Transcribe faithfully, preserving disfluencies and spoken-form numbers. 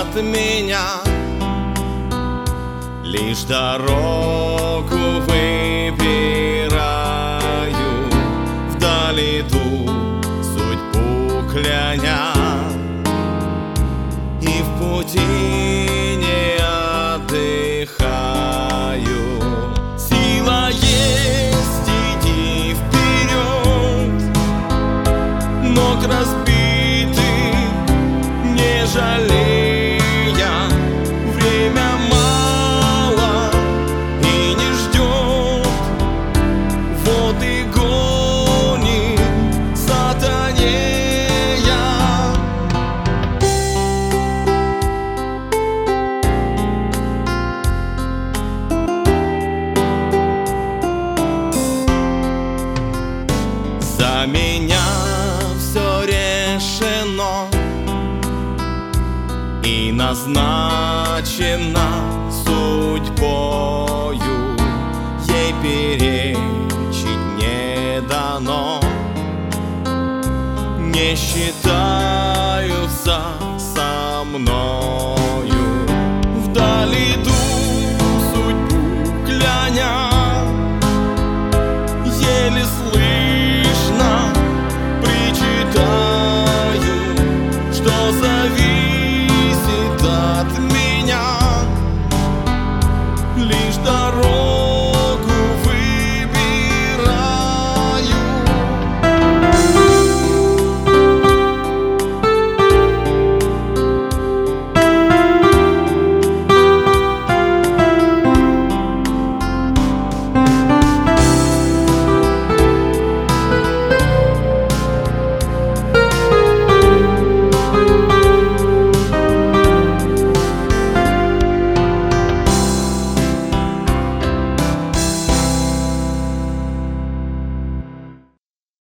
от меня, лишь дорогу выбираю, вдали ту судьбу кляня, и в пути не отдыхаю. Сила есть, иди вперед, ног разбитых не жалея. Время мало и не ждет, вот и гонит сатанея. За меня все решено и назначено судьбою, ей перечить не дано. Не считаются со мной.